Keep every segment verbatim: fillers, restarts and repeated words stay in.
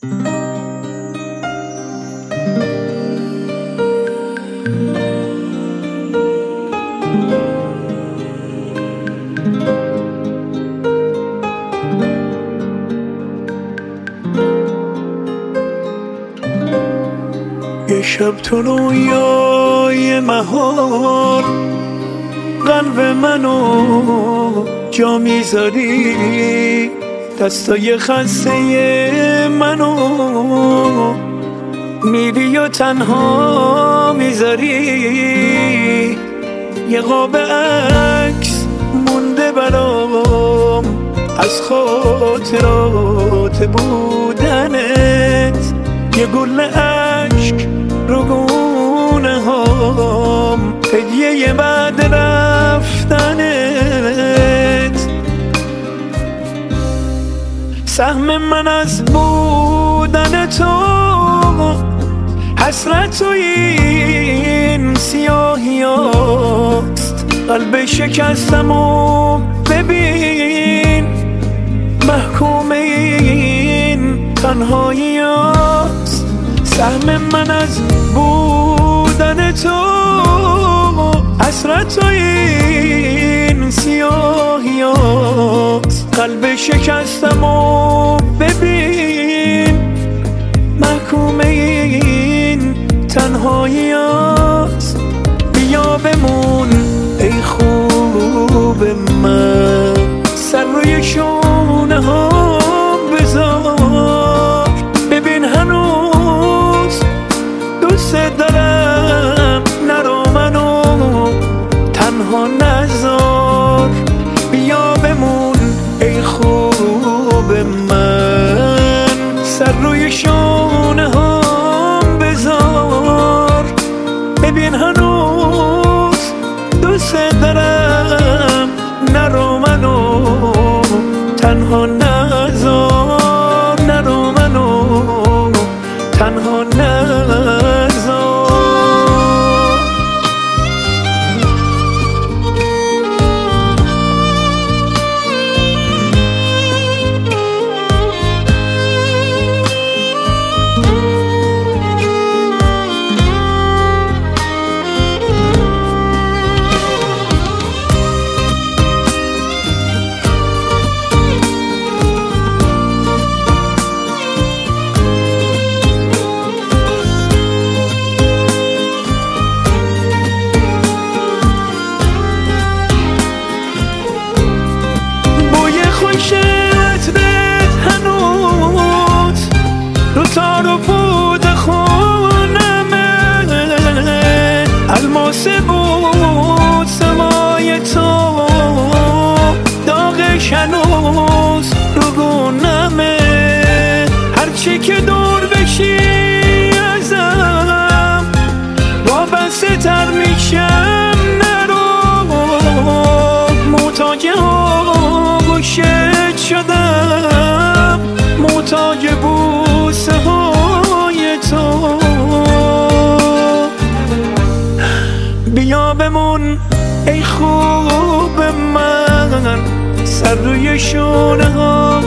یه شب تو رویای مهار قلب منو جا میذاری، دستای خسته منو میری و تنها میذاری. یه قاب عکس مونده برام از خاطرات بودنت، یه گل عشق رو گونه هام هدیه بعد رفتنت. سهم من از بودن تو حسرت و این سیاهی هاست، قلب شکستم و ببین محکوم این تنهایی هاست. سهم من از بودن تو حسرت و این سیاهی هاست، قلب شکستم و ببین محکوم این تنهایی هاست. بیا بمون ای خوب من، سر روی شونه ها بذار، ببین هنوز دوست دارم، نرو منو تنها نذار. بیا بمون ای خوب من، سر روی شونه ها بذار، ببین هنوز دوست دارم، نرو منو تنها نذار، نرو منو تنها نذار. تار و پود خونمه الماس بود سمای تو، داغش هنوز رو گونمه. هرچی که دور بشی ازم وابسته تر میشم، نرو محتاج آغوشت شدم، محتاج بوسه های تو. بیا بمون ای خوب من، سر روی شونه ها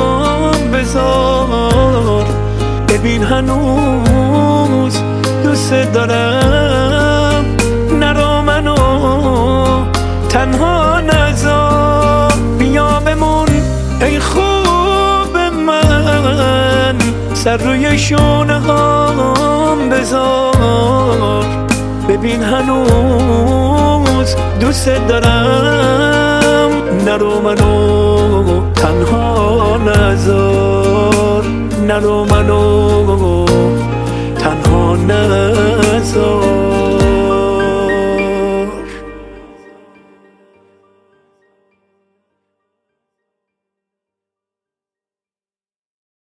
بذار، ببین هنوز دوست دارم، نرو منو تنها نذار. بیا بمون ای خوب من، سر روی شونه هام بذار، ببین هنوز دوست دارم، نرو منو تنها نذار.